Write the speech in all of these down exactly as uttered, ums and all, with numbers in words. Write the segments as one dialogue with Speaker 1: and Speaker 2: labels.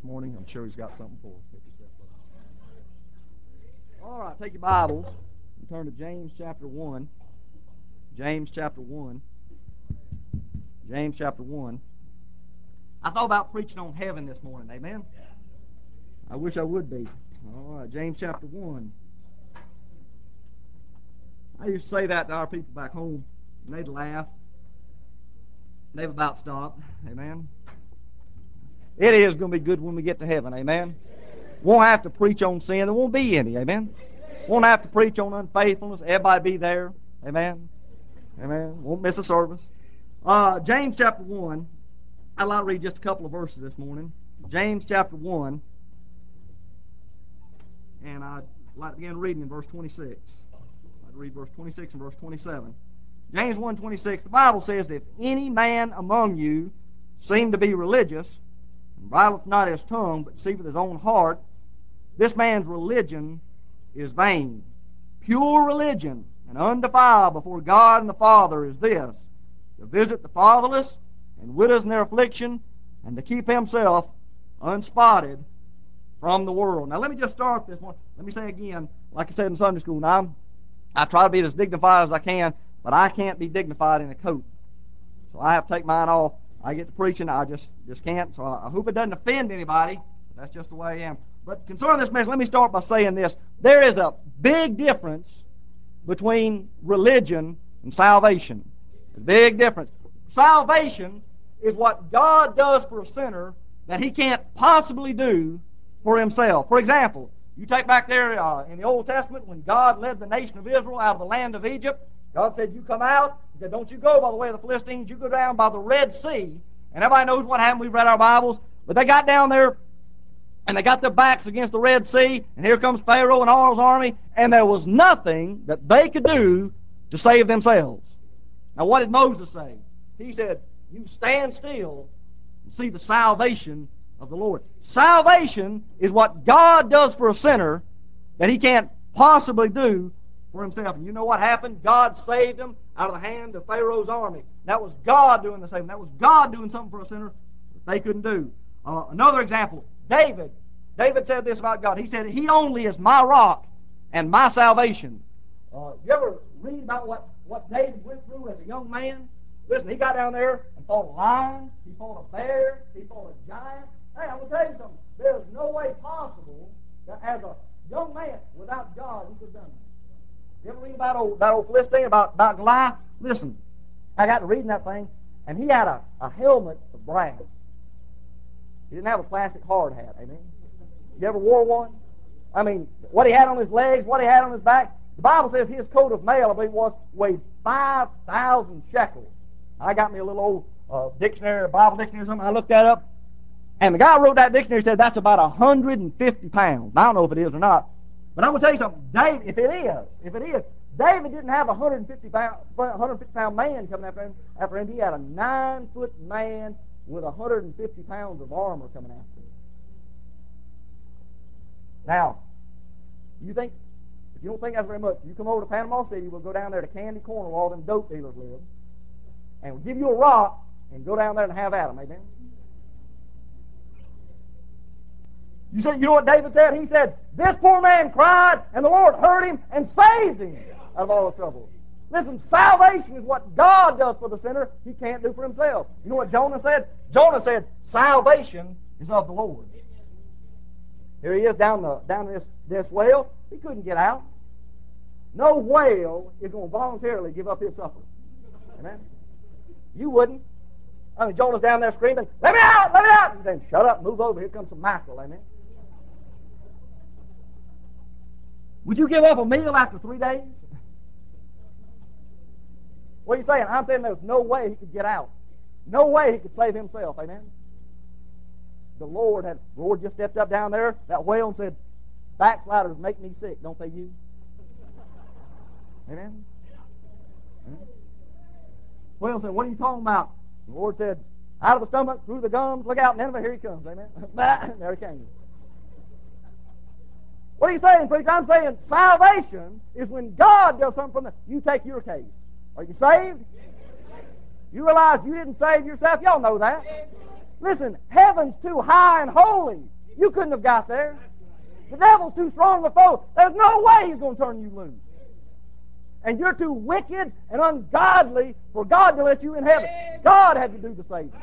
Speaker 1: this morning. I'm sure he's got something for us. All right, take your Bibles and turn to James chapter one. James chapter one. James chapter one. I thought about preaching on heaven this morning, amen? I wish I would be. All right, James chapter one. I used to say that to our people back home, and they'd laugh. They've about stopped, amen? It is going to be good when we get to heaven, amen? Won't have to preach on sin. There won't be any, amen? Won't have to preach on unfaithfulness. Everybody be there, amen? Amen. Won't miss a service. Uh, James chapter one. I'd like to read just a couple of verses this morning. James chapter one. And I'd like to begin reading in verse twenty-six. I'd read verse twenty-six and verse twenty-seven. James one twenty-six. The Bible says, if any man among you seem to be religious, and bridleth not his tongue, but deceiveth his own heart, this man's religion is vain. Pure religion and undefiled before God and the Father is this, to visit the fatherless and widows in their affliction, and to keep himself unspotted from the world. Now let me just start this one. Let me say again, like I said in Sunday school, now I try to be as dignified as I can, but I can't be dignified in a coat. So I have to take mine off. I get to preaching, I just, just can't. So I, I hope it doesn't offend anybody. That's just the way I am. But concerning this message, let me start by saying this. There is a big difference between religion and salvation. A big difference. Salvation is what God does for a sinner that he can't possibly do for himself. For example, you take back there uh, in the Old Testament when God led the nation of Israel out of the land of Egypt, God said, you come out. He said, don't you go by the way of the Philistines. You go down by the Red Sea. And everybody knows what happened. We've read our Bibles. But they got down there, and they got their backs against the Red Sea, and here comes Pharaoh and all his army, and there was nothing that they could do to save themselves. Now, what did Moses say? He said, you stand still and see the salvation of the Lord. Salvation is what God does for a sinner that he can't possibly do for himself. And you know what happened? God saved him out of the hand of Pharaoh's army. That was God doing the saving. That was God doing something for a sinner that they couldn't do. Uh, another example, David. David said this about God. He said, he only is my rock and my salvation. Uh, you ever read about what, what David went through as a young man? Listen, he got down there and fought a lion, he fought a bear, he fought a giant. Hey, I'm going to tell you something. There's no way possible that as a young man, without God, he could have done that. You ever read about old, that old Philistine, about, about Goliath? Listen, I got to reading that thing, and he had a, a helmet of brass. He didn't have a plastic hard hat, amen? You ever wore one? I mean, what he had on his legs, what he had on his back. The Bible says his coat of mail, I believe it was, weighed five thousand shekels. I got me a little old uh, dictionary, a Bible dictionary or something. I looked that up. And the guy who wrote that dictionary said that's about one hundred fifty pounds. Now, I don't know if it is or not. But I'm going to tell you something. David, if it is, if it is, David didn't have a one hundred fifty pound, one hundred fifty pound man coming after him. After him, he had a nine foot man with one hundred fifty pounds of armor coming after him. Now, you think, if you don't think that's very much, you come over to Panama City, we'll go down there to Candy Corner where all them dope dealers live, and we'll give you a rock and go down there and have at them, amen? You said, you know what David said? He said, this poor man cried, and the Lord heard him and saved him out of all his trouble. Listen, salvation is what God does for the sinner. He can't do for himself. You know what Jonah said? Jonah said, salvation is of the Lord. Here he is down the down this, this well. He couldn't get out. No whale is going to voluntarily give up his supper. Amen? You wouldn't. I mean, Jonah's down there screaming, let me out, let me out. He's saying, shut up, move over, here comes some mackerel. Amen? Would you give up a meal after three days? What are you saying? I'm saying there's no way he could get out. No way he could save himself. Amen? The Lord had, the Lord just stepped up down there, that whale, and said, backsliders make me sick, don't they you? Amen? Amen? Whale said, what are you talking about? The Lord said, out of the stomach, through the gums, look out, Nineveh, here he comes. Amen? There he came. What are you saying, preacher? I'm saying salvation is when God does something from the... You take your case. Are you saved? You realize you didn't save yourself? Y'all know that. Listen, heaven's too high and holy. You couldn't have got there. The devil's too strong a foe. There's no way he's going to turn you loose. And you're too wicked and ungodly for God to let you in heaven. God had to do the saving.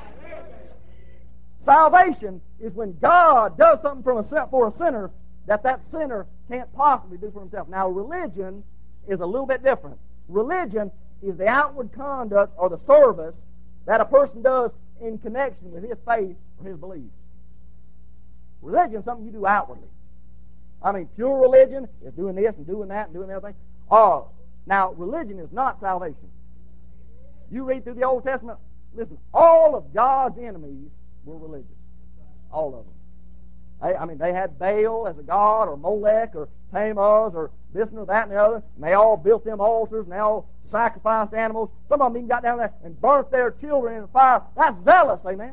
Speaker 1: Salvation is when God does something from a, for a sinner that that sinner can't possibly do for himself. Now, religion is a little bit different. Religion is the outward conduct or the service that a person does in connection with his faith or his beliefs. Religion is something you do outwardly. I mean, pure religion is doing this and doing that and doing everything. Oh, now, religion is not salvation. You read through the Old Testament, listen, all of God's enemies were religious. All of them. They, I mean, they had Baal as a god, or Molech, or Tammuz, or this and that and the other, and they all built them altars, and they all sacrificed animals. Some of them even got down there and burnt their children in the fire. That's zealous, amen?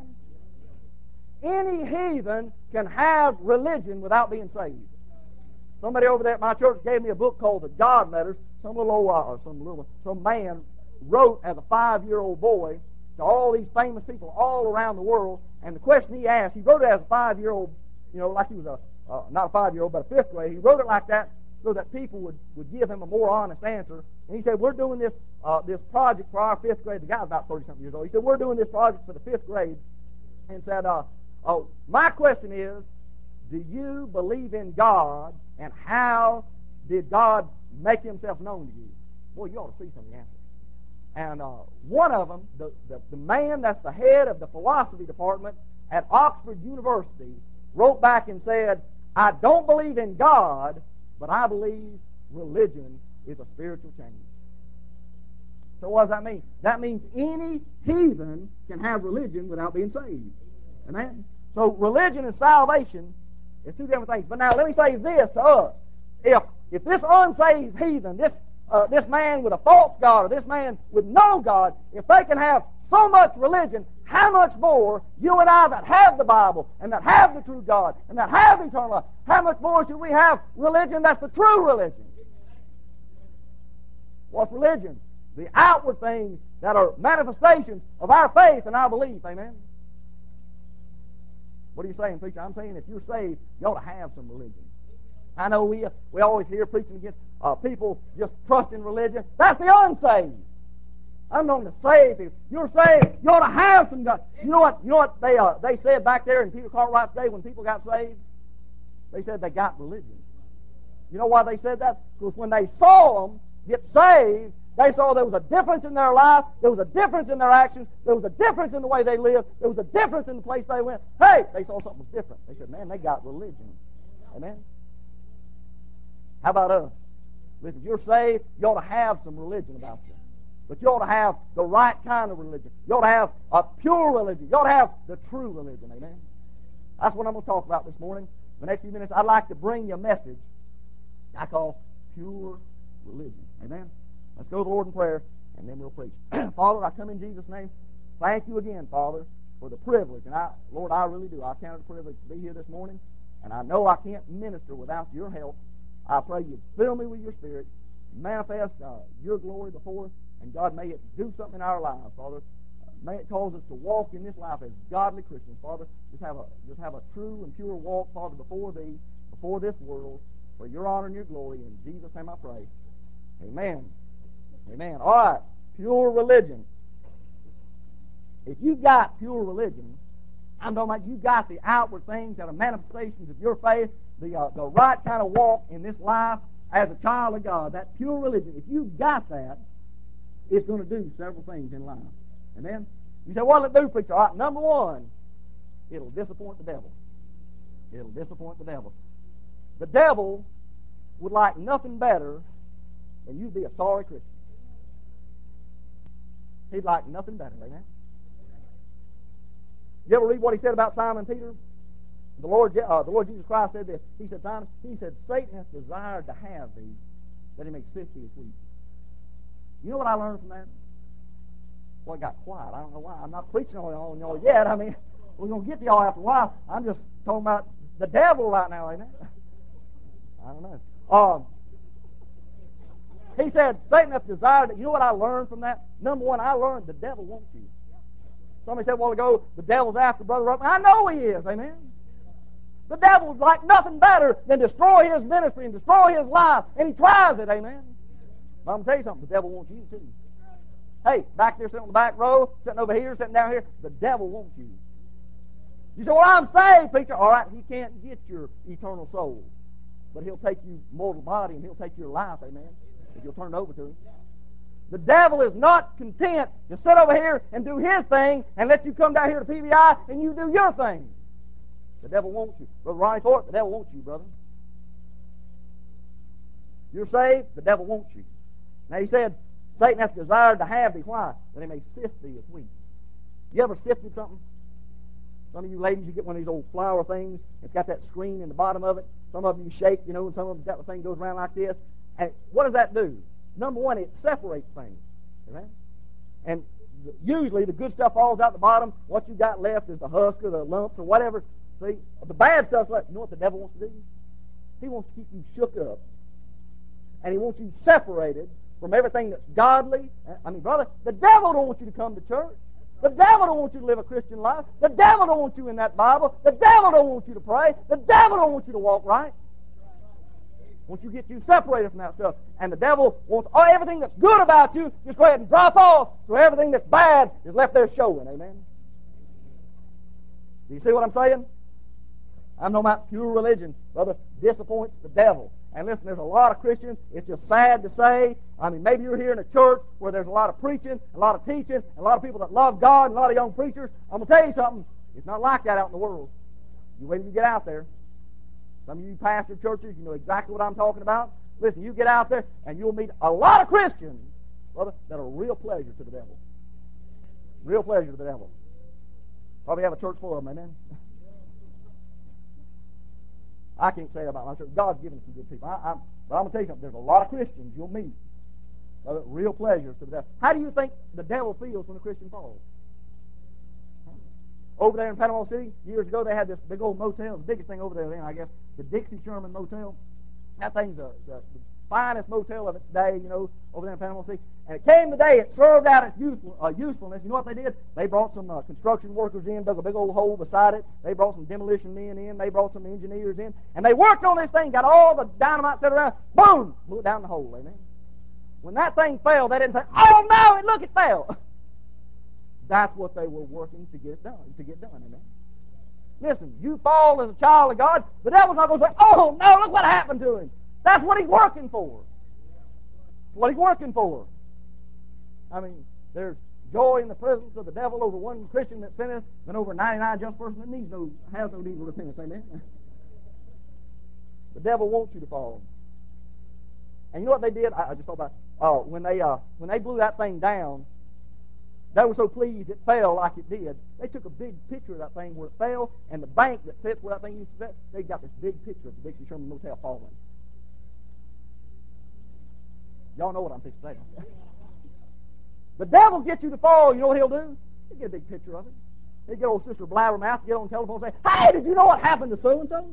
Speaker 1: Any heathen can have religion without being saved. Somebody over there at my church gave me a book called The God Letters. Some little old, uh, some little, some man wrote as a five-year-old boy to all these famous people all around the world. And the question he asked, he wrote it as a five-year-old, you know, like he was a uh, not a five-year-old, but a fifth grade. He wrote it like that so that people would, would give him a more honest answer. And he said, "We're doing this uh, this project for our fifth grade." The guy was about thirty-something years old. He said, "We're doing this project for the fifth grade," and said, uh, "Oh, my question is, do you believe in God, and how did God make himself known to you?" Boy, you ought to see some of the answers. And uh, one of them, the, the, the man that's the head of the philosophy department at Oxford University, wrote back and said, "I don't believe in God, but I believe religion is a spiritual change." So what does that mean? That means any heathen can have religion without being saved. Amen? So religion and salvation is two different things. But now let me say this to us. If, if this unsaved heathen, this Uh, this man with a false God, or this man with no God, if they can have so much religion, how much more you and I that have the Bible, and that have the true God, and that have eternal life, how much more should we have religion that's the true religion? What's religion? The outward things that are manifestations of our faith and our belief. Amen? What are you saying, preacher? I'm saying if you're saved, you ought to have some religion. I know we, uh, we always hear preaching against uh, people just trusting religion. That's the unsaved. I'm known to save people. You're saved, you ought to have some God. You know what? You know what they uh, they said back there in Peter Cartwright's day when people got saved? They said they got religion. You know why they said that? Because when they saw them get saved, they saw there was a difference in their life, there was a difference in their actions, there was a difference in the way they lived, there was a difference in the place they went. Hey, they saw something was different. They said, "Man, they got religion." Amen? How about us? Listen, if you're saved, you ought to have some religion about you. But you ought to have the right kind of religion. You ought to have a pure religion. You ought to have the true religion. Amen? That's what I'm going to talk about this morning. The next few minutes, I'd like to bring you a message I call pure religion. Amen? Let's go to the Lord in prayer, and then we'll preach. Father, I come in Jesus' name. Thank you again, Father, for the privilege. And I, Lord, I really do. I count it a privilege to be here this morning. And I know I can't minister without your help. I pray you fill me with your Spirit, manifest uh, your glory before us, and God, may it do something in our lives, Father. Uh, may it cause us to walk in this life as godly Christians, Father. Just have a just have a true and pure walk, Father, before Thee, before this world, for your honor and your glory. In Jesus' name I pray. Amen. Amen. All right, pure religion. If you've got pure religion, I'm talking about you've got the outward things that are manifestations of your faith, the uh, the right kind of walk in this life as a child of God, that pure religion. If you've got that, it's going to do several things in life. Amen? You say, what'll it do, preacher? All right, number one, it'll disappoint the devil. It'll disappoint the devil. The devil would like nothing better than you be a sorry Christian. He'd like nothing better. Amen? You ever read what he said about Simon Peter? The Lord, uh, the Lord Jesus Christ said this. He said, Simon, he said, Satan hath desired to have thee, that he may sift thee as wheat. You know what I learned from that? Well, it got quiet. I don't know why. I'm not preaching on y'all yet. I mean, we're going to get to y'all after a while. I'm just talking about the devil right now, amen? I don't know. Um, he said, Satan hath desired. You know what I learned from that? Number one, I learned the devil wants you. Somebody said a while ago, the devil's after Brother Ruckman. I know he is, amen. The devil's like nothing better than destroy his ministry and destroy his life, and he tries it, amen. But I'm going to tell you something, the devil wants you too. Hey, back there sitting on the back row, sitting over here, sitting down here, the devil wants you. You say, well, I'm saved, preacher. All right, he can't get your eternal soul. But he'll take your mortal body and he'll take your life, amen, if you'll turn it over to him. The devil is not content to sit over here and do his thing and let you come down here to P B I and you do your thing. The devil wants you. Brother Ronnie Fort, the devil wants you, brother. You're saved, the devil wants you. Now he said, Satan hath desired to have thee. Why? That he may sift thee as wheat. You ever sifted something? Some of you ladies, you get one of these old flour things. It's got that screen in the bottom of it. Some of them you shake, you know, and some of them got the thing goes around like this. And what does that do? Number one, it separates things. Amen? And usually the good stuff falls out the bottom. What you got left is the husk or the lumps or whatever. See, the bad stuff's left. You know what the devil wants to do? He wants to keep you shook up. And he wants you separated from everything that's godly. I mean, brother, the devil don't want you to come to church. The devil don't want you to live a Christian life. The devil don't want you in that Bible. The devil don't want you to pray. The devil don't want you to walk right. Wants you to get you separated from that stuff. And the devil wants all, everything that's good about you, just go ahead and drop off, so everything that's bad is left there showing. Amen? Do you see what I'm saying? I'm talking about pure religion, brother, disappoints the devil. And listen, there's a lot of Christians, it's just sad to say. I mean, maybe you're here in a church where there's a lot of preaching, a lot of teaching, a lot of people that love God, and a lot of young preachers. I'm going to tell you something. It's not like that out in the world. You wait till you get out there. Some of you pastor churches, you know exactly what I'm talking about. Listen, you get out there, and you'll meet a lot of Christians, brother, that are real pleasure to the devil. Real pleasure to the devil. Probably have a church full of them, amen? I can't say that about my church. God's given us some good people. I, I'm, but I'm going to tell you something. There's a lot of Christians you'll meet. Uh, real pleasure to the devil. How do you think the devil feels when a Christian falls? Huh? Over there in Panama City, years ago, they had this big old motel. The biggest thing over there then, I guess, the Dixie Sherman Motel. That thing's the, the, the finest motel of its day, you know, over there in Panama City. And it came the day it served out its useful, uh, usefulness. You know what they did? They brought some uh, construction workers in, dug a big old hole beside it. They brought some demolition men in. They brought some engineers in. And they worked on this thing, got all the dynamite set around. Boom! Blew it down the hole, amen? When that thing fell, they didn't say, oh, no, and look, it fell. That's what they were working to get done, to get done, amen? Listen, you fall as a child of God, the devil's not going to say, oh, no, look what happened to him. That's what he's working for. That's what he's working for. I mean, there's joy in the presence of the devil over one Christian that sinneth than over ninety-nine just person that needs no, has no need of repentance. Amen? The devil wants you to fall. And you know what they did? I, I just thought about uh, when they uh, when they blew that thing down, they were so pleased it fell like it did. They took a big picture of that thing where it fell, and the bank that sits where that thing used to sit, they got this big picture of the Dixie Sherman Motel falling. Y'all know what I'm fixing to say. The devil gets you to fall, you know what he'll do? He'll get a big picture of it. He'll get old Sister Blabbermouth, get on the telephone and say, hey, did you know what happened to so-and-so?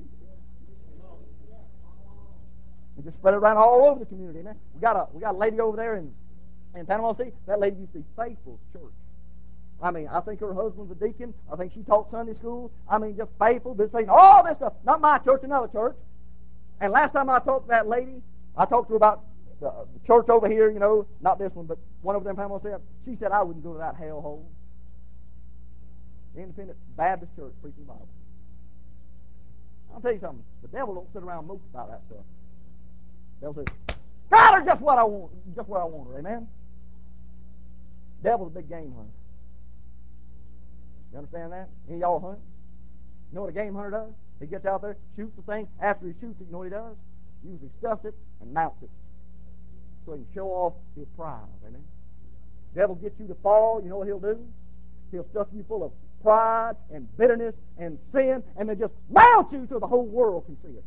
Speaker 1: And just spread it around all over the community, man. We got a we got a lady over there in, in Panama City. That lady used to be faithful to church. I mean, I think her husband's a deacon. I think she taught Sunday school. I mean, just faithful, been saying all this stuff. Not my church, another church. And last time I talked to that lady, I talked to her about the, the church over here, you know, not this one, but one over there in Panama City. She said I wouldn't go to that hellhole. Independent Baptist church preaching the Bible. I'll tell you something. The devil don't sit around and mope about that stuff. The devil says, got her just what I want, just where I want her. Amen? The devil's a big game hunter. You understand that? Any of y'all hunt? You know what a game hunter does? He gets out there, shoots the thing. After he shoots it, you know what he does? He usually stuffs it and mounts it so he can show off his prize. Amen? The devil gets you to fall. You know what he'll do? He'll stuff you full of pride and bitterness and sin, and then just mount you so the whole world can see it.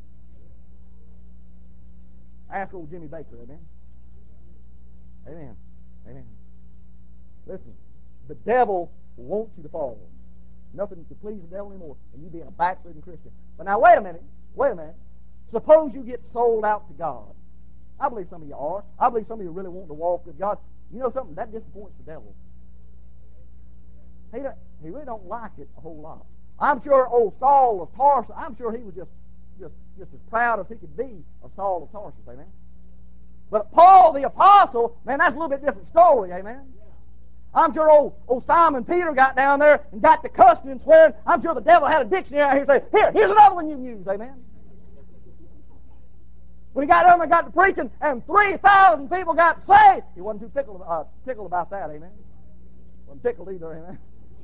Speaker 1: Ask old Jimmy Baker. Amen? Amen. Amen. Listen, the devil wants you to fall. Nothing to please the devil anymore than you being a backslidden Christian. But now, wait a minute. Wait a minute. Suppose you get sold out to God. I believe some of you are. I believe some of you really want to walk with God. You know something? That disappoints the devil. He, He really don't like it a whole lot. I'm sure old Saul of Tarsus, I'm sure he was just, just, just as proud as he could be of Saul of Tarsus, amen? But Paul the Apostle, man, that's a little bit different story, amen? I'm sure old, old Simon Peter got down there and got to cussing and swearing. I'm sure the devil had a dictionary out here saying, here, here's another one you can use, amen? When he got down there and got to preaching, and three thousand people got saved, he wasn't too tickled, uh, tickled about that, amen? Wasn't tickled either, amen?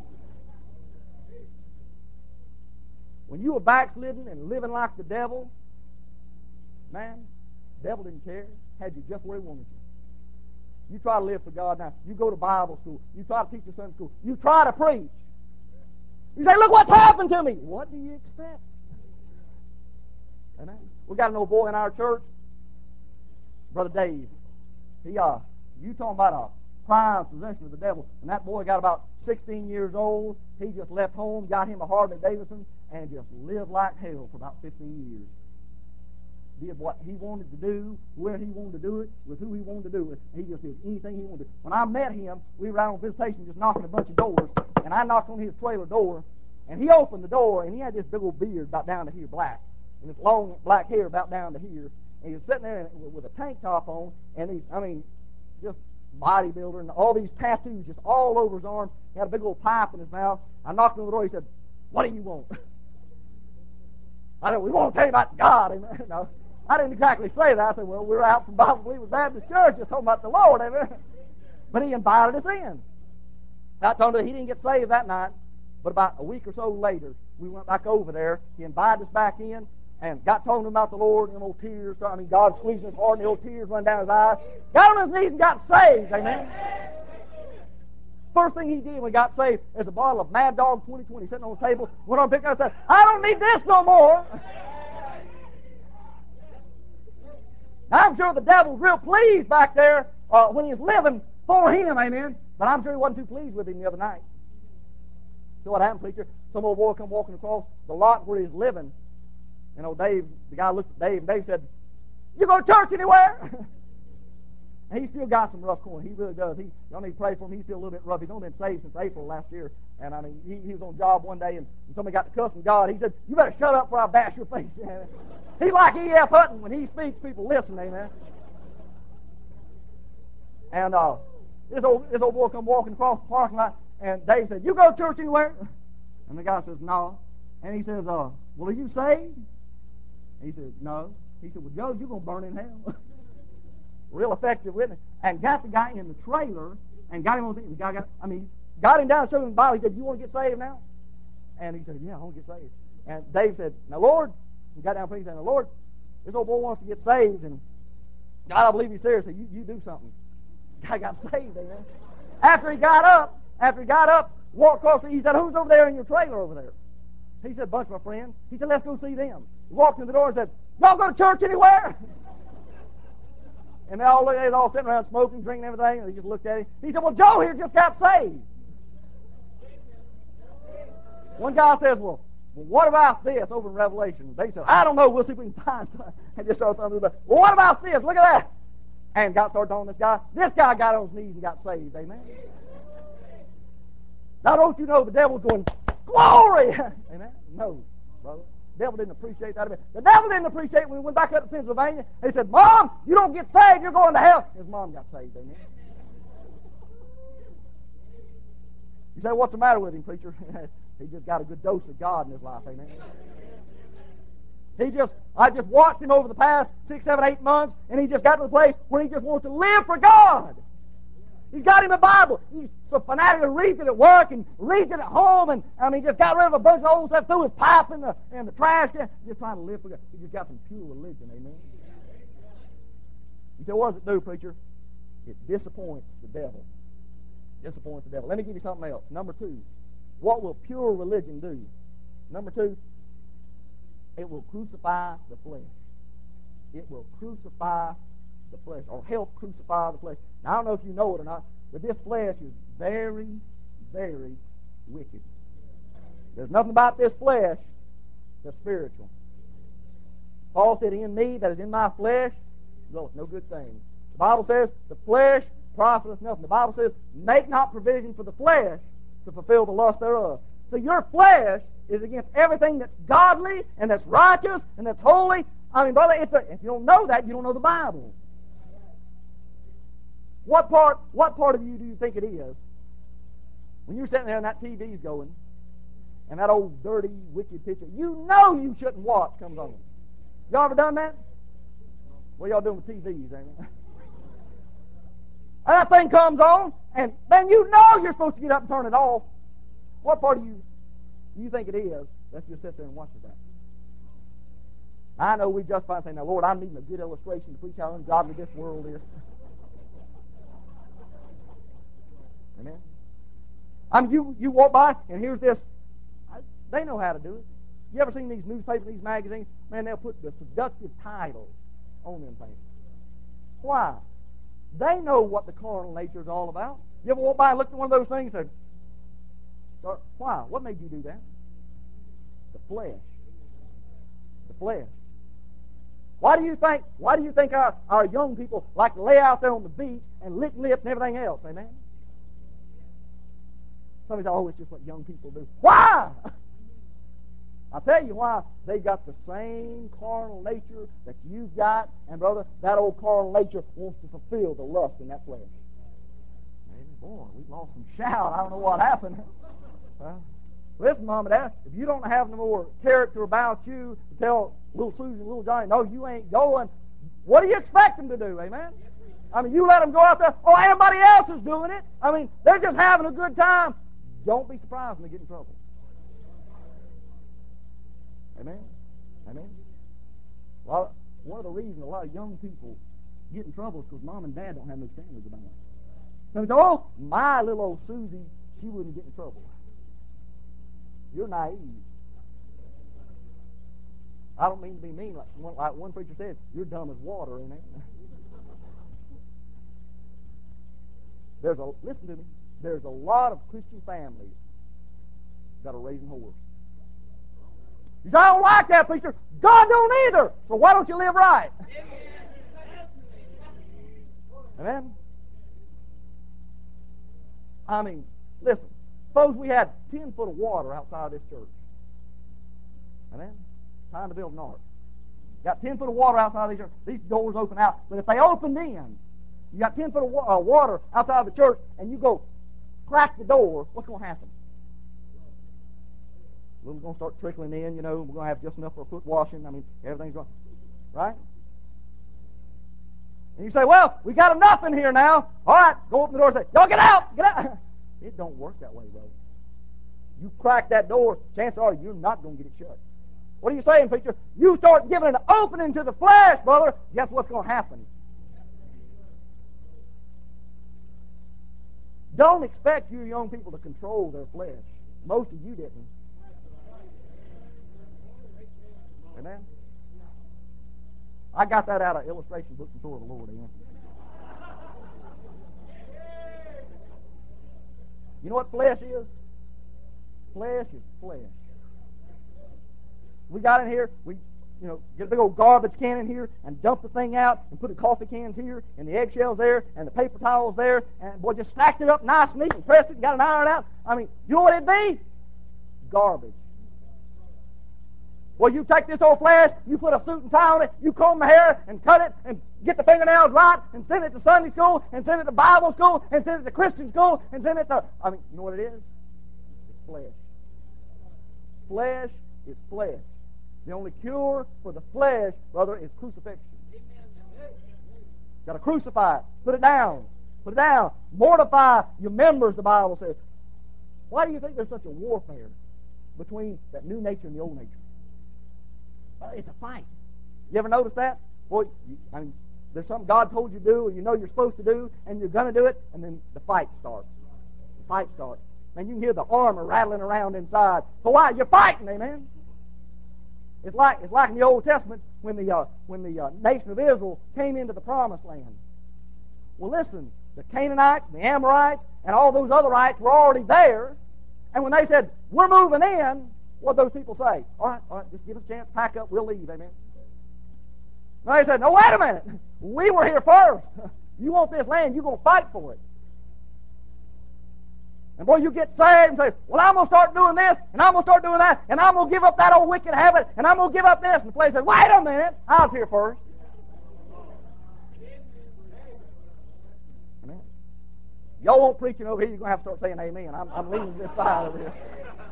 Speaker 1: When you were backsliding and living like the devil, man, the devil didn't care. Had you just where he wanted you. You try to live for God now. You go to Bible school. You try to teach your Sunday school. You try to preach. You say, look what's happened to me. What do you expect? Amen. We got an old boy in our church, Brother Dave. He, uh, you talking about a prime possession of the devil. When that boy got about sixteen years old, he just left home, got him a Harley Davidson, and just lived like hell for about fifteen years. Did what he wanted to do, where he wanted to do it, with who he wanted to do it. He just did anything he wanted to do. When I met him, we were out on visitation just knocking a bunch of doors, and I knocked on his trailer door, and he opened the door, and he had this big old beard about down to here, black, and this long black hair about down to here, and he was sitting there with a tank top on, and he's, I mean, just bodybuilder, and all these tattoos just all over his arm. He had a big old pipe in his mouth. I knocked on the door. He said, what do you want? I said, we want to tell you about God. Amen. No, I didn't exactly say that. I said, well, we're out from Bible Believers Baptist Church just talking about the Lord. Amen. But he invited us in. I told him that he didn't get saved that night, but about a week or so later, we went back over there. He invited us back in and got talking about the Lord, and the old tears, I mean, God squeezing his heart, and the old tears run down his eyes. Got on his knees and got saved. Amen. First thing he did when he got saved, there's a bottle of Mad Dog twenty twenty sitting on the table. Went on and picked it up and said, I don't need this no more. I'm sure the devil was real pleased back there uh, when he was living for him, amen. But I'm sure he wasn't too pleased with him the other night. So what happened, preacher? Some old boy come walking across the lot where he was living. And old Dave, the guy looked at Dave, and Dave said, you go to church anywhere? And he still got some rough corn. He really does. He, y'all need to pray for him. He's still a little bit rough. He's only been saved since April last year. And I mean, he, he was on job one day, and, and somebody got to cussing God. He said, you better shut up before I bash your face. He like E F. Hutton. When he speaks, people listen, amen. And uh, this old this old boy come walking across the parking lot, and Dave said, you go to church anywhere? And the guy says, no. And he says, uh, well, are you saved? And he said, no. He said, well, Joe, you're going to burn in hell. Real effective witness. And got the guy in the trailer and got him on the, the guy got, I mean, got him down and showed him the Bible. He said, you want to get saved now? And he said, yeah, I want to get saved. And Dave said, now, Lord, he got down and said, now, Lord, this old boy wants to get saved, and God, I believe he's serious. So you, you do something. The guy got saved, amen. After he got up, after he got up, walked across the, he said, who's over there in your trailer over there? He said, a bunch of my friends. He said, let's go see them. He walked in the door and said, y'all go to church anywhere? And they all, they was all sitting around smoking, drinking, everything, and he just looked at him. He said, well, Joe here just got saved. One guy says, well, well, what about this over in Revelation? They said, I don't know. We'll see if we can find something. And just started thumbing the well, what about this? Look at that. And God started telling this guy. This guy got on his knees and got saved. Amen. Now, don't you know the devil's going, glory! Amen. No, brother. The devil didn't appreciate that a bit. The devil didn't appreciate it when he went back up to Pennsylvania. He said, Mom, you don't get saved, you're going to hell. His mom got saved, amen. You say, what's the matter with him, preacher? He just got a good dose of God in his life, amen. He just, I just watched him over the past six, seven, eight months, and he just got to the place where he just wants to live for God. He's got him a Bible. He's so fanatic and reads it at work and reads it at home, and I mean, just got rid of a bunch of old stuff, threw his pipe in the in the trash can. Just trying to live for God. He just got some pure religion, amen. You say, what does it do, preacher? It disappoints the devil. Disappoints the devil. Let me give you something else. Number two, what will pure religion do? Number two, it will crucify the flesh. It will crucify the flesh, or help crucify the flesh. Now, I don't know if you know it or not, but this flesh is very, very wicked. There's nothing about this flesh that's spiritual. Paul said, in me, that is in my flesh, dwelleth no good thing. The Bible says, the flesh profiteth nothing. The Bible says, make not provision for the flesh, to fulfill the lust thereof. So your flesh is against everything that's godly and that's righteous and that's holy. I mean, brother, it's a, if you don't know that, you don't know the Bible. What part, what part of you do you think it is when you're sitting there and that T V's going and that old dirty, wicked picture you know you shouldn't watch comes on? Y'all ever done that? What y'all doing with T Vs, ain't it? And that thing comes on, and then you know you're supposed to get up and turn it off. What part of you do you think it is? Let's just sit there and watch that. I know we just find saying, now, Lord, I'm needing a good illustration to preach how ungodly this world is. Amen. I mean, you, you walk by, and here's this. I, they know how to do it. You ever seen these newspapers, these magazines? Man, they'll put the seductive titles on them things. Why? They know what the carnal nature is all about. You ever walk by and look at one of those things and say, why? What made you do that? The flesh. The flesh. Why do you think, why do you think our, our young people like to lay out there on the beach and lick lips and everything else? Amen? Somebody says, oh, it's just what young people do. Why? I'll tell you why. They've got the same carnal nature that you've got, and brother, that old carnal nature wants to fulfill the lust in that flesh. Maybe, boy, we lost some shout. I don't know what happened. Huh? Listen, Mom and Dad, if you don't have no more character about you to tell little Susan, little Johnny, no, you ain't going, what do you expect them to do, amen? I mean, you let them go out there, oh, everybody else is doing it. I mean, they're just having a good time. Don't be surprised when they get in trouble. Amen? Amen? Well, one of the reasons a lot of young people get in trouble is because Mom and Dad don't have no standards about it. So they say, oh, my little old Susie, she wouldn't get in trouble. You're naive. I don't mean to be mean. Like one, like one preacher said, you're dumb as water, amen? There's a, listen to me, there's a lot of Christian families that are raising whores. You say, I don't like that, preacher. God don't either. So why don't you live right? Amen? I mean, listen. Suppose we had ten foot of water outside this church. Amen? Time to build an ark. Got ten foot of water outside this church. These doors open out. But if they opened in, you got ten foot of wa- uh, water outside the church, and you go crack the door, what's going to happen? We're going to start trickling in, you know. We're going to have just enough for a foot washing. I mean, everything's going, right? And you say, well, we got enough in here now. All right, go open the door and say, y'all get out, get out. It don't work that way, brother. You crack that door, chances are you're not going to get it shut. What are you saying, preacher? You start giving an opening to the flesh, brother, guess what's going to happen? Don't expect you young people to control their flesh. Most of you didn't. Amen? I got that out of illustration book from Sword of the Lord. Amen? You know what flesh is? Flesh is flesh. We got in here, we you know, get a big old garbage can in here and dump the thing out and put the coffee cans here and the eggshells there and the paper towels there and boy, just stacked it up nice and neat and pressed it and got an iron out. I mean, you know what it'd be? Garbage. Well, you take this old flesh, you put a suit and tie on it, you comb the hair and cut it and get the fingernails right and send it to Sunday school and send it to Bible school and send it to Christian school and send it to, I mean, you know what it is? It's flesh. Flesh is flesh. The only cure for the flesh, brother, is crucifixion. Got to crucify it. Put it down. Put it down. Mortify your members, the Bible says. Why do you think there's such a warfare between that new nature and the old nature? Well, it's a fight. You ever notice that? Boy, you, I mean, there's something God told you to do, or you know you're supposed to do, and you're going to do it, and then the fight starts. The fight starts. And you can hear the armor rattling around inside. So why? You're fighting, amen? It's like it's like in the Old Testament when the uh, when the uh, nation of Israel came into the Promised Land. Well, listen, the Canaanites, the Amorites, and all those other rights were already there. And when they said, we're moving in, what did those people say? All right, all right, just give us a chance, pack up, we'll leave, amen. And they said, no, wait a minute. We were here first. You want this land, you're going to fight for it. And boy, you get saved and say, well, I'm going to start doing this, and I'm going to start doing that, and I'm going to give up that old wicked habit, and I'm going to give up this. And the place says, wait a minute, I was here first. Amen. Y'all won't preaching over here, you're going to have to start saying amen. I'm, I'm leaning this side over here.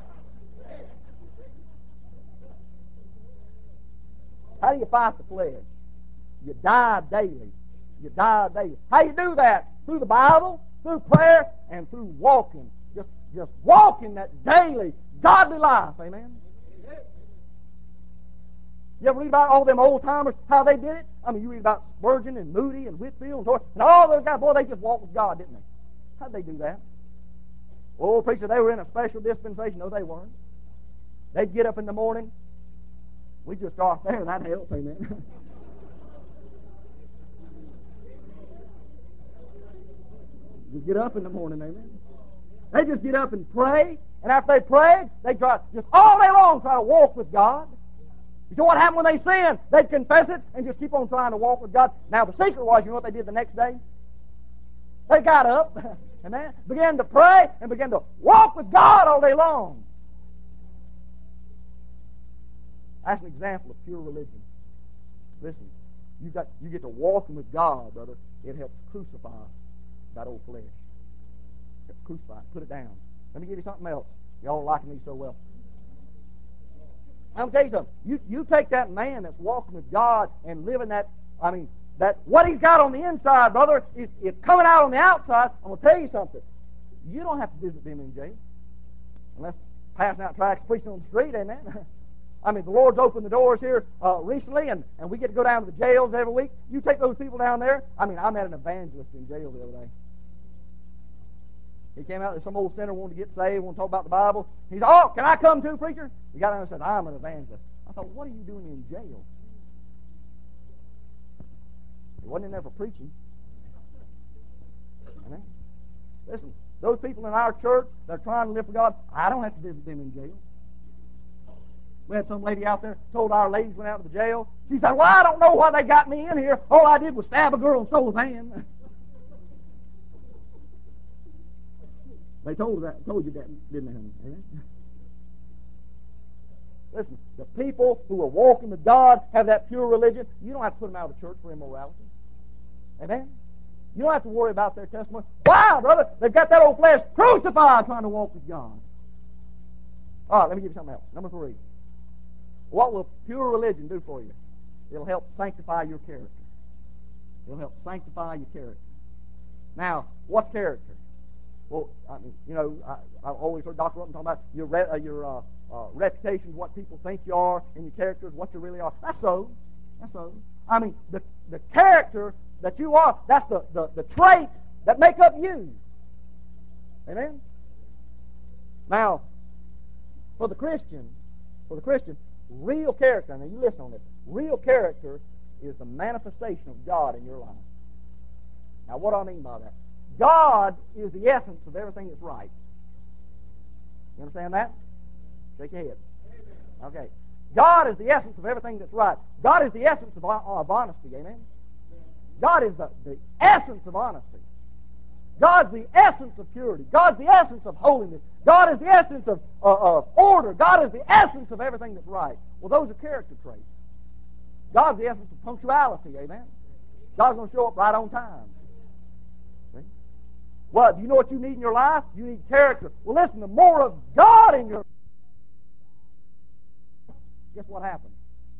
Speaker 1: How do you fight the flesh? You die daily. You die daily. How do you do that? Through the Bible, through prayer, and through walking. Just, just walking that daily, godly life. Amen? You ever read about all them old-timers, how they did it? I mean, you read about Spurgeon and Moody and Whitfield and Torrey, and all those guys, boy, they just walked with God, didn't they? How'd they do that? Oh, preacher, they were in a special dispensation. No, they weren't. They'd get up in the morning. We just start there. That helps, amen. Just get up in the morning, amen. They just get up and pray, and after they prayed, they try just all day long try to walk with God. You know what happened when they sinned? They'd confess it and just keep on trying to walk with God. Now the secret was, you know what they did the next day? They got up, amen, began to pray and began to walk with God all day long. That's an example of pure religion. Listen, you got you get to walking with God, brother. It helps crucify that old flesh. Crucify it. Put it down. Let me give you something else. Y'all liking me so well. I'm going to tell you something. You, you take that man that's walking with God and living that, I mean, that what he's got on the inside, brother, is, is coming out on the outside. I'm going to tell you something. You don't have to visit them in jail. Unless passing out tracts, preaching on the street, amen. I mean, the Lord's opened the doors here uh, recently, and, and we get to go down to the jails every week. You take those people down there. I mean, I met an evangelist in jail the other day. He came out there, some old sinner wanted to get saved, wanted to talk about the Bible. He said, oh, can I come too, preacher? He got down and said, I'm an evangelist. I thought, what are you doing in jail? He wasn't in there for preaching. Amen. Listen, those people in our church that are trying to live for God, I don't have to visit them in jail. We had some lady out there, told our ladies went out to the jail. She said, well, I don't know why they got me in here. All I did was stab a girl and stole a van. They told that, told you that, didn't they, honey? Amen? Listen, the people who are walking with God have that pure religion. You don't have to put them out of the church for immorality. Amen? You don't have to worry about their testimony. Wow, brother, they've got that old flesh crucified trying to walk with God. All right, let me give you something else. Number three. What will pure religion do for you? It'll help sanctify your character. It'll help sanctify your character. Now, what's character? Well, I mean, you know, I, I've always heard Doctor Rutten talking about your re, uh, your uh, uh, reputation is what people think you are, and your character is what you really are. That's so. That's so. I mean, the the character that you are, that's the, the, the traits that make up you. Amen? Now, for the Christian, for the Christian, real character, now you listen on this, real character is the manifestation of God in your life. Now, what do I mean by that? God is the essence of everything that's right. You understand that? Shake your head. Okay. God is the essence of everything that's right. God is the essence of, of honesty. Amen? God is the, the essence of honesty. God's the essence of purity. God's the essence of holiness. God is the essence of, uh, of order. God is the essence of everything that's right. Well, those are character traits. God's the essence of punctuality. Amen? God's going to show up right on time. Well, do you know what you need in your life? You need character. Well, listen, the more of God in your life, guess what happens?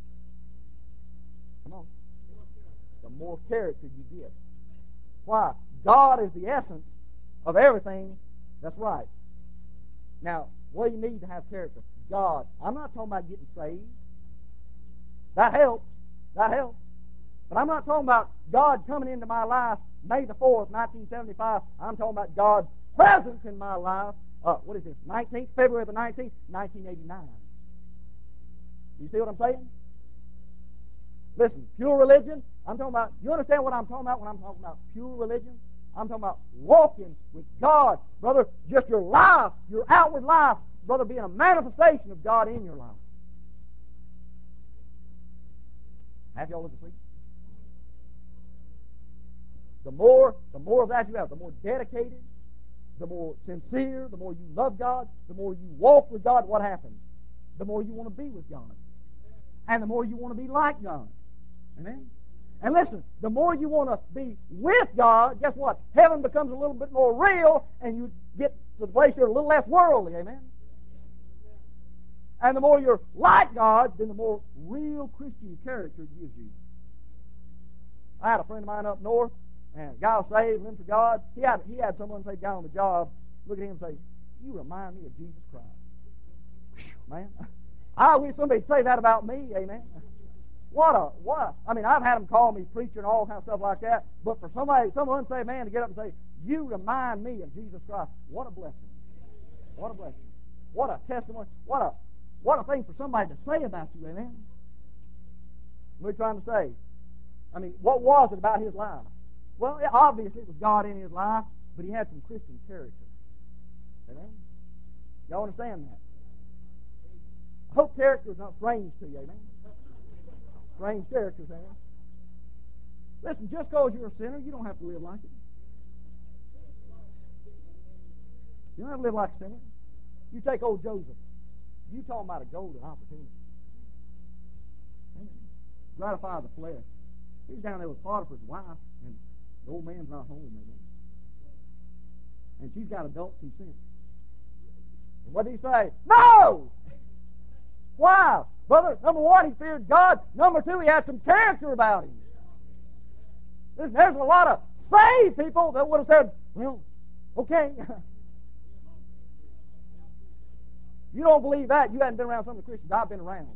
Speaker 1: Come on. The more character you get. Why? God is the essence of everything that's right. Now, what do you need to have character? God. I'm not talking about getting saved. That helps. That helps. But I'm not talking about God coming into my life May the fourth, nineteen seventy-five. I'm talking about God's presence in my life. Uh, what is this? nineteenth, February the nineteenth, nineteen eighty-nine. You see what I'm saying? Listen, pure religion, I'm talking about, you understand what I'm talking about when I'm talking about pure religion? I'm talking about walking with God. Brother, just your life, your outward life, brother, being a manifestation of God in your life. Have y'all looked asleep? The more, the more of that you have, the more dedicated, the more sincere, the more you love God, the more you walk with God, what happens? The more you want to be with God. And the more you want to be like God. Amen? And listen, the more you want to be with God, guess what? Heaven becomes a little bit more real, and you get to the place you're a little less worldly. Amen? And the more you're like God, then the more real Christian character it gives you. I had a friend of mine up north, and a guy was saved, lived for God. He had, he had someone say, guy on the job, look at him and say, you remind me of Jesus Christ. Whew, man, I wish somebody would say that about me, amen. What a, what a, I mean, I've had them call me preacher and all kind of stuff like that, but for somebody, some unsaved man to get up and say, you remind me of Jesus Christ, what a blessing. What a blessing. What a testimony. What a, what a thing for somebody to say about you, amen. What are you trying to say? I mean, what was it about his life? Well, obviously it was God in his life, but he had some Christian character. Amen? Y'all understand that? I hope character is not strange to you, amen? Strange characters, amen? Listen, just because you're a sinner, you don't have to live like it. You don't have to live like a sinner. You take old Joseph. You talking about a golden opportunity. Amen. Gratify the flesh. He's down there with Potiphar's wife, and the old man's not home, amen. And she's got adult consent. And what did he say? No! Why? Brother, number one, he feared God. Number two, he had some character about him. Listen, there's a lot of saved people that would have said, well, okay. You don't believe that, you haven't been around some of the Christians I've been around.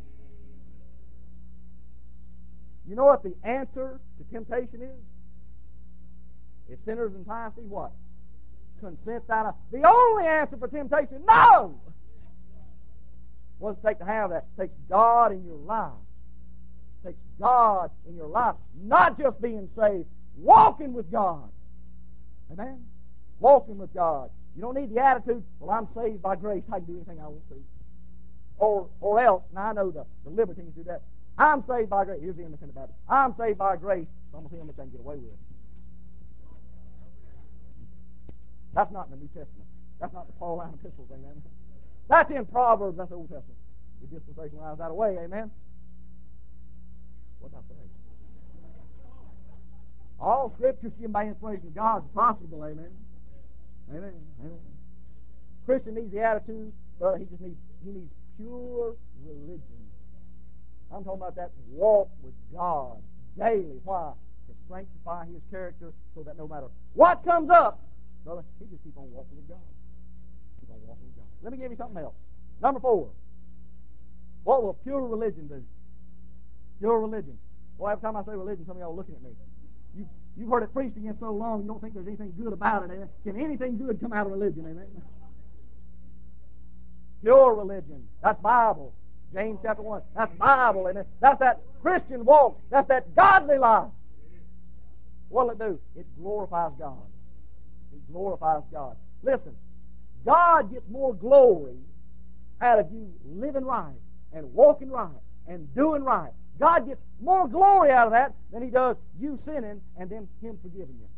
Speaker 1: You know what the answer to temptation is? If sinners entice thee, what? Consent thine. The only answer for temptation, no! What does it take to have that? It takes God in your life. It takes God in your life. Not just being saved, walking with God. Amen? Walking with God. You don't need the attitude, well, I'm saved by grace. I can do anything I want to. Or or else, and I know the, the libertines do that, I'm saved by grace. Here's the independent Baptist. I'm saved by grace, so I'm going to see how much I can get away with. That's not in the New Testament. That's not the Pauline epistles, amen. That's in Proverbs. That's the Old Testament. The dispensation lies that away, amen. What did I say? All Scriptures given by inspiration of God is profitable, amen. Amen. Amen. Christian needs the attitude, but he just needs he needs pure religion. I'm talking about that walk with God daily. Why? To sanctify his character so that no matter what comes up, brother, he just keep on walking with God. Keep on walking with God. Let me give you something else. Number four. What will pure religion do? Pure religion. Well, every time I say religion, some of y'all are looking at me. You, you've heard it preached against so long, you don't think there's anything good about it, amen? Can anything good come out of religion, amen? Pure religion. That's Bible. James chapter one. That's Bible, amen? That's that Christian walk. That's that godly life. What will it do? It glorifies God. It glorifies God. Listen, God gets more glory out of you living right and walking right and doing right. God gets more glory out of that than he does you sinning and then him forgiving you.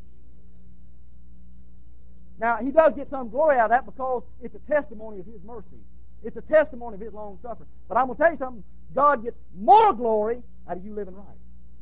Speaker 1: Now, he does get some glory out of that because it's a testimony of his mercy. It's a testimony of his long suffering. But I'm going to tell you something. God gets more glory out of you living right.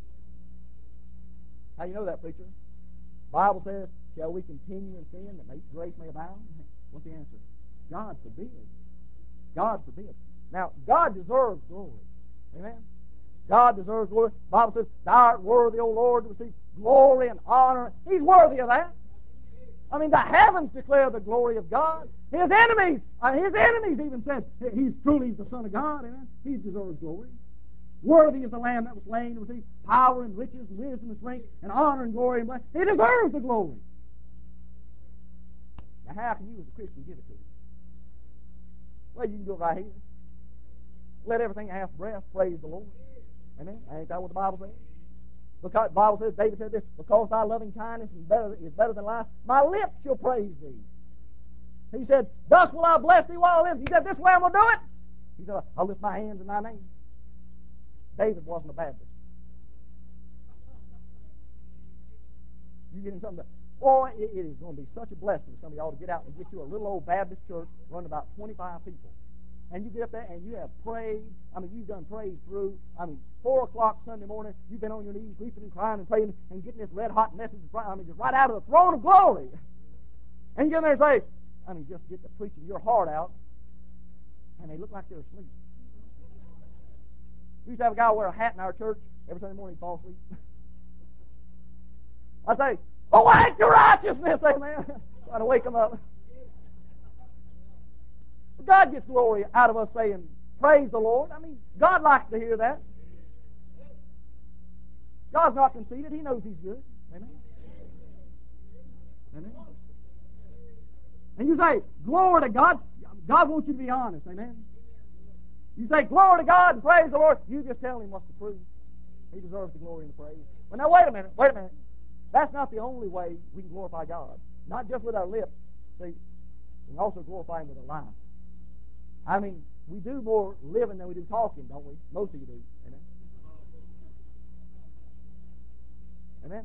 Speaker 1: How do you know that, preacher? The Bible says, shall we continue in sin that may, grace may abound? What's the answer? God forbid. God forbid. Now, God deserves glory. Amen? God deserves glory. The Bible says, thou art worthy, O Lord, to receive glory and honor. He's worthy of that. I mean, the heavens declare the glory of God. His enemies, uh, his enemies even said, he's truly the Son of God. Amen? He deserves glory. Worthy is the Lamb that was slain to receive power and riches and wisdom and strength and honor and glory and blessing. He deserves the glory. Now, how can you as a Christian give it to him? Well, you can do it right here. Let everything that hath breath praise the Lord. Amen? Ain't that what the Bible says? Because the Bible says, David said this, because thy loving kindness is better, is better than life, my lips shall praise thee. He said, thus will I bless thee while I live. He said, this way I'm going to do it. He said, I'll lift my hands in thy name. David wasn't a Baptist. You getting something? Boy, it, it is going to be such a blessing for some of y'all to get out and get you a little old Baptist church running about twenty-five people. And you get up there and you have prayed. I mean, you've done prayed through. I mean, four o'clock Sunday morning, you've been on your knees weeping and crying and praying and getting this red-hot message, I mean, just right out of the throne of glory. And you get in there and say, I mean, just get to preaching your heart out, and they look like they're asleep. We used to have a guy wear a hat in our church. Every Sunday morning he'd fall asleep. I say, awake your righteousness, amen. Trying to wake him up. God gets glory out of us saying, praise the Lord. I mean, God likes to hear that. God's not conceited. He knows He's good. Amen. Amen. And you say, glory to God. God wants you to be honest. Amen. You say, glory to God and praise the Lord. You just tell Him what's the truth. He deserves the glory and the praise. But now, wait a minute. Wait a minute. That's not the only way we can glorify God. Not just with our lips. See, we can also glorify Him with our life. I mean, we do more living than we do talking, don't we? Most of you do. Amen. Amen.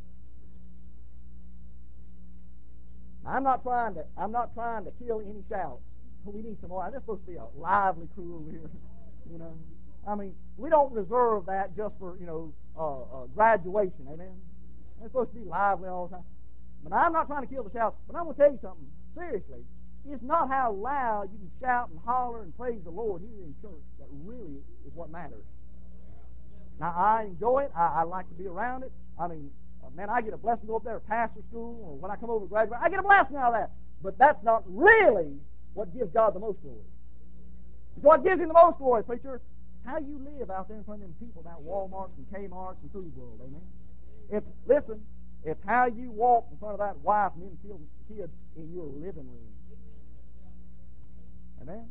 Speaker 1: I'm not trying to. I'm not trying to kill any shouts. We need some more. There's supposed to be a lively crew over here. You know. I mean, we don't reserve that just for you know uh, uh, graduation. Amen. It's supposed to be lively all the time. But I'm not trying to kill the shouts. But I'm going to tell you something seriously. It's not how loud you can shout and holler and praise the Lord here in church that really is what matters. Now, I enjoy it. I, I like to be around it. I mean, uh, man, I get a blessing to go up there at pastor school, or when I come over to graduate, I get a blessing out of that. But that's not really what gives God the most glory. It's what gives Him the most glory, preacher. It's how you live out there in front of them people down at Walmarts and Kmarts and Food World, amen? It's, listen, it's how you walk in front of that wife and them kids in your living room. Amen?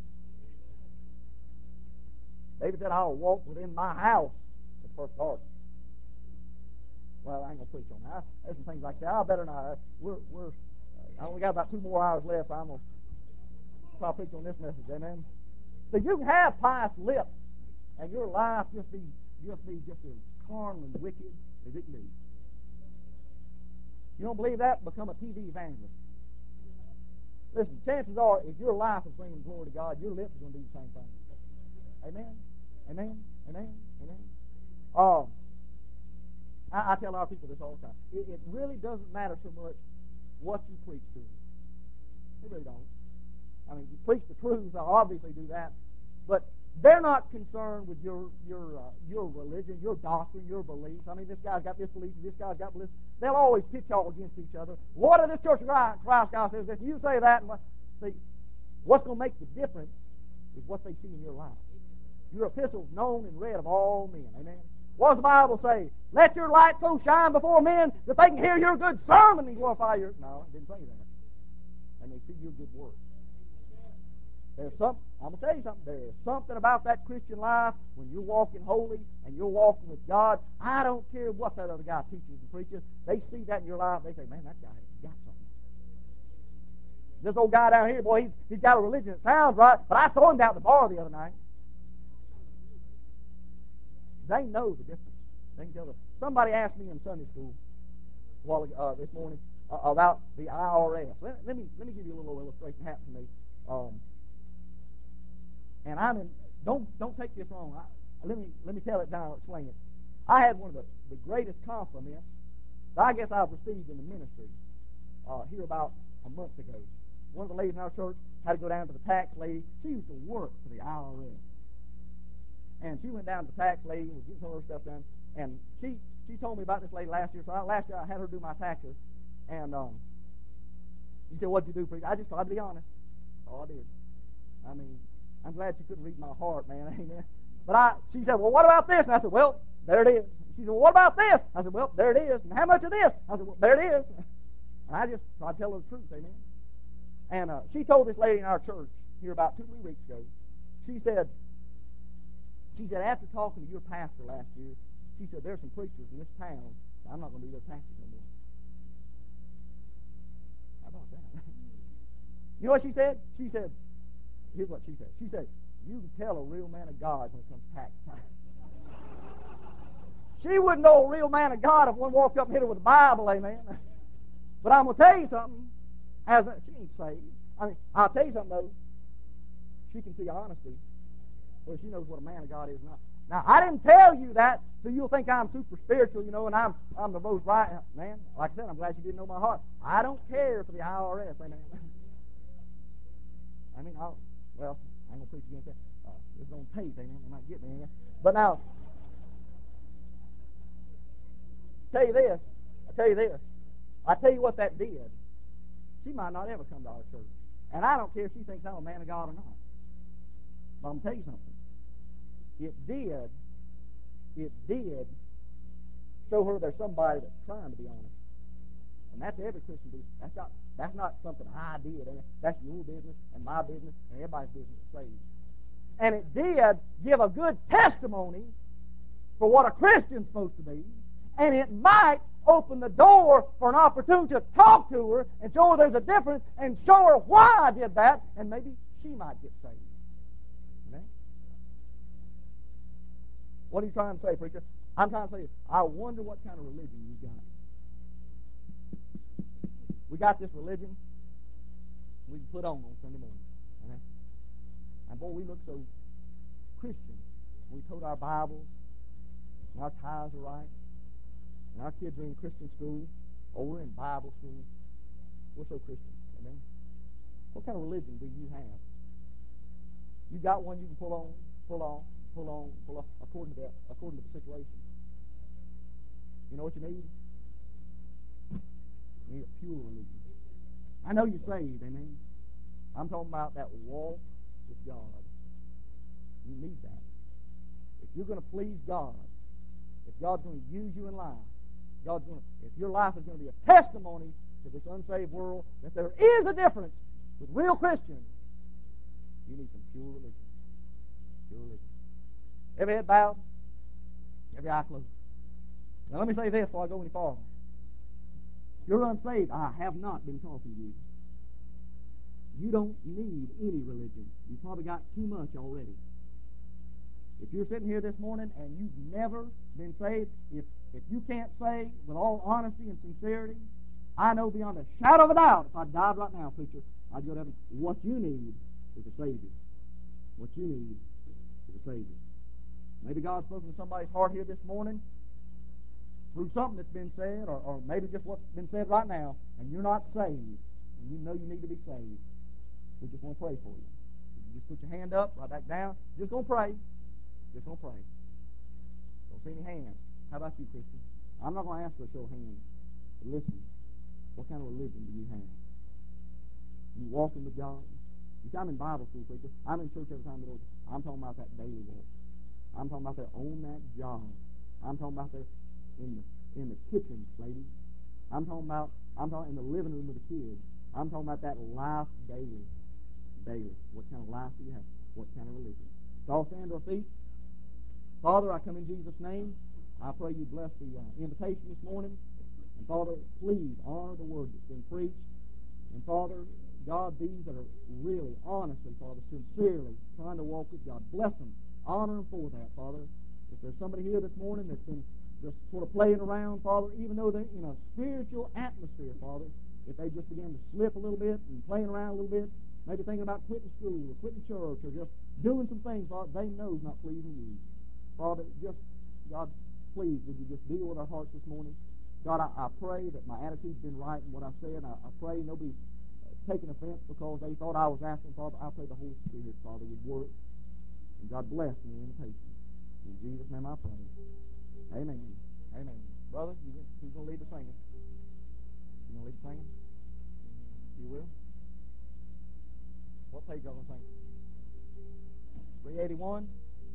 Speaker 1: David said, I'll walk within my house at first part. Well, I ain't going to preach on that. There's some things like that. I better not. We're, we're, I only got about two more hours left, so I'm going to probably preach on this message. Amen? So you can have pious lips, and your life just be just be just as carnal and wicked as it can be. You don't believe that? Become a T V evangelist. Listen, chances are, if your life is bringing glory to God, your lips are going to do the same thing. Amen? Amen? Amen? Amen? Um, I, I tell our people this all the time. It, it really doesn't matter so much what you preach to them. It really don't. I mean, you preach the truth, I'll obviously do that. But they're not concerned with your your uh, your religion, your doctrine, your beliefs. I mean, this guy's got this belief, and this guy's got belief. They'll always pitch all against each other. What if this Church of Christ guy says this, and you say that? And what? See, what's going to make the difference is what they see in your life. Your epistle's known and read of all men. Amen? What does the Bible say? Let your light so shine before men that they can hear your good sermon and glorify your... No, it didn't say that. And they see your good works. There's some, I'm going to tell you something. There is something about that Christian life when you're walking holy and you're walking with God. I don't care what that other guy teaches and preaches. They see that in your life. They say, man, that guy has got something. This old guy down here, boy, he's, he's got a religion that sounds right, but I saw him down at the bar the other night. They know the difference. They can tell them. Somebody asked me in Sunday school a while ago, uh, this morning uh, about the I R S. Let, let me let me give you a little illustration that happened to me. Um, And I'm in, don't don't take this wrong. I, let me let me tell it down and explain it. I had one of the, the greatest compliments that I guess I've received in the ministry uh, here about a month ago. One of the ladies in our church had to go down to the tax lady. She used to work for the I R S. And she went down to the tax lady and was getting some of her stuff done. And she she told me about this lady last year. So I, last year I had her do my taxes. And um, he said, what'd you do, preacher? I just tried to be honest. Oh, I did. I mean, I'm glad she couldn't read my heart, man. Amen. But I, she said, well, what about this? And I said, well, there it is. She said, well, what about this? I said, well, there it is. And how much of this? I said, well, there it is. And I just tried to tell her the truth, amen. And uh, she told this lady in our church here about two, three weeks ago, she said, she said, after talking to your pastor last year, she said, there's some preachers in this town, so I'm not going to do their taxes no more. How about that? You know what she said? She said, here's what she said. She said, you can tell a real man of God when it comes to tax time. She wouldn't know a real man of God if one walked up and hit her with a Bible, amen. But I'm going to tell you something. As a, she ain't saved. I mean, I'll tell you something, though. She can see honesty. Well, she knows what a man of God is not. Now, I didn't tell you that, so you'll think I'm super spiritual, you know, and I'm I'm the most right man. Like I said, I'm glad you didn't know my heart. I don't care for the I R S, amen. I mean, I'll, well, I ain't going to preach against that. Uh, it's on tape, amen. They might get me, amen. But now, tell you this. I tell you this. I tell you what that did. She might not ever come to our church. And I don't care if she thinks I'm a man of God or not. But I'm going to tell you something. It did, it did show her there's somebody that's trying to be honest. And that's every Christian business. That's not, that's not something I did. That's your business and my business and everybody's business to save. And it did give a good testimony for what a Christian's supposed to be. And it might open the door for an opportunity to talk to her and show her there's a difference and show her why I did that, and maybe she might get saved. Amen? What are you trying to say, preacher? I'm trying to say, I wonder what kind of religion you got. We got this religion we can put on on Sunday morning. Amen? And boy, we look so Christian. We tote our Bibles, and our ties are right, and our kids are in Christian school, or we're in Bible school. We're so Christian. Amen? What kind of religion do you have? You got one you can pull on, pull on, pull on, pull on, according to the, according to the situation. You know what you need? You need a pure religion. I know you're saved, amen? I'm talking about that walk with God. You need that. If you're going to please God, if God's going to use you in life, God's going to, if your life is going to be a testimony to this unsaved world that there is a difference with real Christians, you need some pure religion. Pure religion. Every head bowed, every eye closed. Now let me say this before I go any farther. If you're unsaved, I have not been talking to you. You don't need any religion. You've probably got too much already. If you're sitting here this morning and you've never been saved, if, if you can't say with all honesty and sincerity, I know beyond a shadow of a doubt, if I died right now, preacher, I'd go to heaven. What you need is a Savior. What you need is a Savior. Maybe God's spoken to somebody's heart here this morning through something that's been said, or, or maybe just what's been said right now, and you're not saved, and you know you need to be saved. We just want to pray for you. You just put your hand up, right back down. Just going to pray. Just going to pray. Don't see any hands. How about you, Christian? I'm not going to ask for a show of hands. But listen, what kind of religion do you have? You walking with God? You see, I'm in Bible school, preacher. I'm in church every time the Lord. I'm talking about that daily walk. I'm talking about that on that job. I'm talking about that in the in the kitchen, ladies. I'm talking about I'm talking in the living room with the kids. I'm talking about that life daily. Daily. What kind of life do you have? What kind of religion? So all stand to our feet. Father, I come in Jesus' name. I pray you bless the uh, invitation this morning. And Father, please honor the word that's been preached. And Father, God, these that are really, honestly, Father, sincerely trying to walk with God, bless them. Honor them for that, Father. If there's somebody here this morning that's been just sort of playing around, Father, even though they're in a spiritual atmosphere, Father, if they just begin to slip a little bit and playing around a little bit, maybe thinking about quitting school or quitting church or just doing some things, Father, they know is not pleasing you. Father, just, God, please, would you just deal with our hearts this morning? God, I, I pray that my attitude's been right in what I said. I, I pray nobody uh, taking offense because they thought I was asking, Father. I pray the Holy Spirit, Father, would work. And God bless me in invitation. In Jesus' name I pray. Amen. Amen. Brother, you, who's going to lead the singing? You going to lead the singing? You will? What page y'all going to sing? three eighty-one?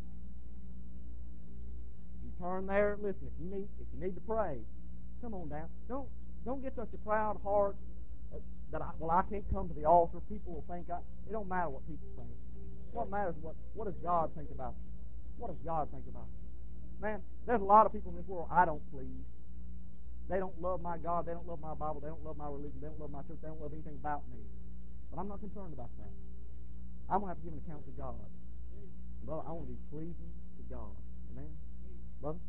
Speaker 1: If you turn there, listen, if you need if you need to pray, come on down. Don't don't get such a proud heart that I, well, I can't come to the altar. People will think I, it don't matter what people think. What matters is what, what does God think about you? What does God think about you? Man, there's a lot of people in this world I don't please. They don't love my God. They don't love my Bible. They don't love my religion. They don't love my church. They don't love anything about me. But I'm not concerned about that. I'm going to have to give an account to God. Brother, I want to be pleasing to God. Amen? Brother?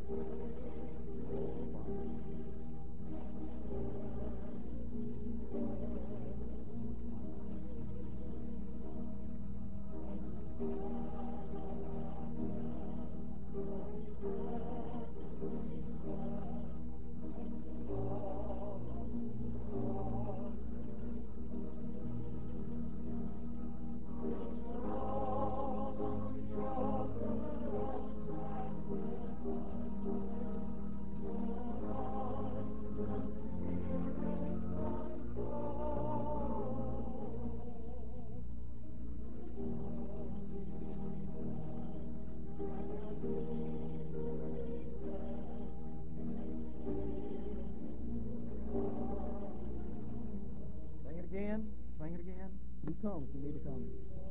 Speaker 1: Sing it again. Sing it again. You come if you need to come.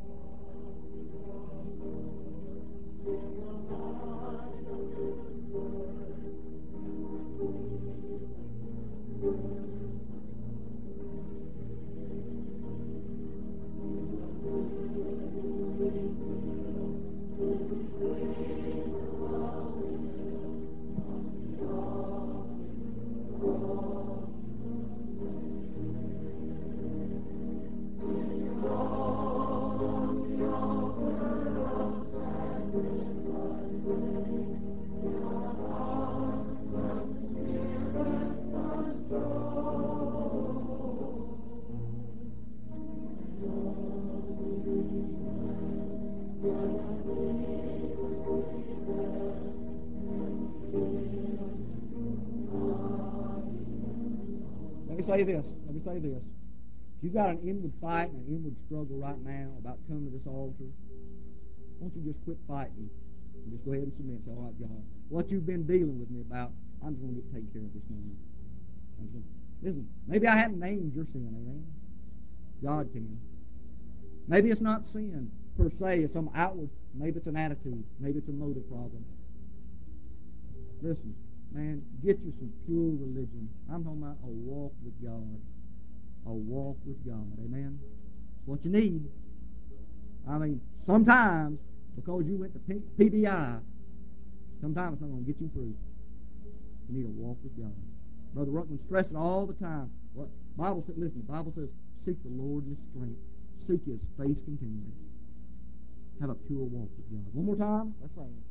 Speaker 1: Let me say this. Let me say this. If you've got an inward fight and an inward struggle right now about coming to this altar, won't you just quit fighting and just go ahead and submit and say, all right, God, what you've been dealing with me about, I'm just going to get taken care of this morning. I'm just gonna, listen, maybe I haven't named your sin, amen? God can. Maybe it's not sin per se, it's some outward, maybe it's an attitude, maybe it's a motive problem. Listen, man, get you some pure religion. I'm talking about a walk with God. A walk with God, amen? It's what you need. I mean, sometimes, because you went to P D I, sometimes it's not going to get you through. You need a walk with God. Brother Ruckman stresses all the time. What Bible says, listen, the Bible says, seek the Lord in His strength. Seek His face continually. Have a pure walk with God. One more time. Let's sing it.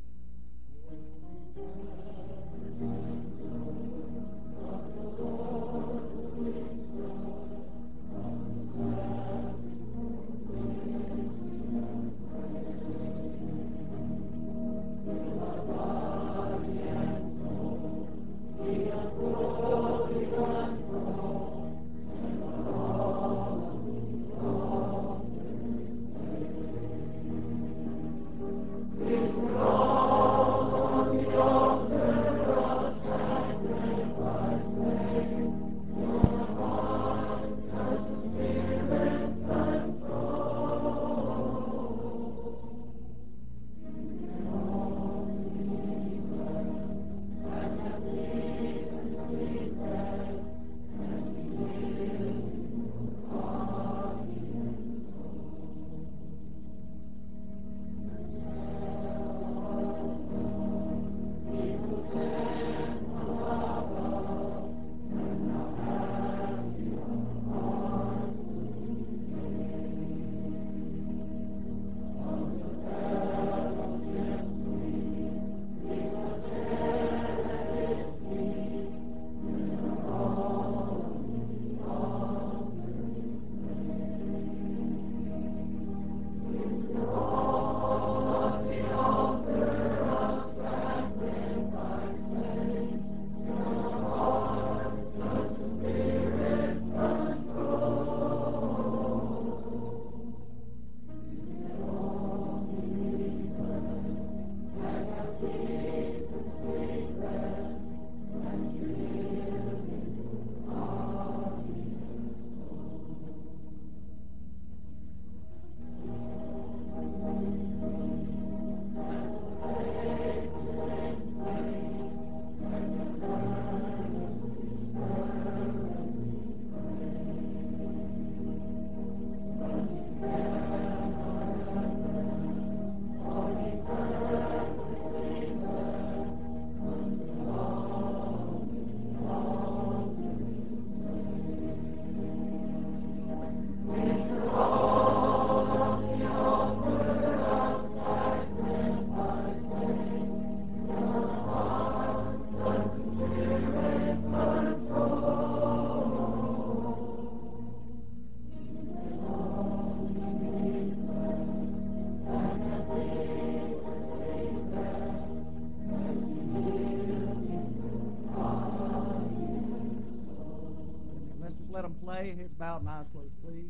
Speaker 1: bowed and eyes closed, please.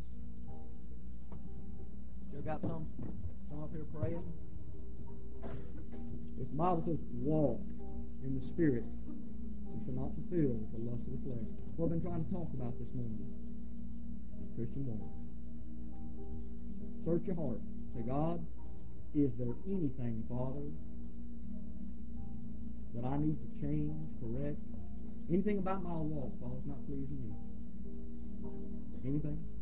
Speaker 1: Still got some, some up here praying. If the Bible says walk in the Spirit, you shall not fulfill the lust of the flesh. What I've been trying to talk about this morning. Christian walk. Search your heart. Say, God, is there anything, Father, that I need to change, correct? Anything about my walk, Father, is not pleasing you? Anything?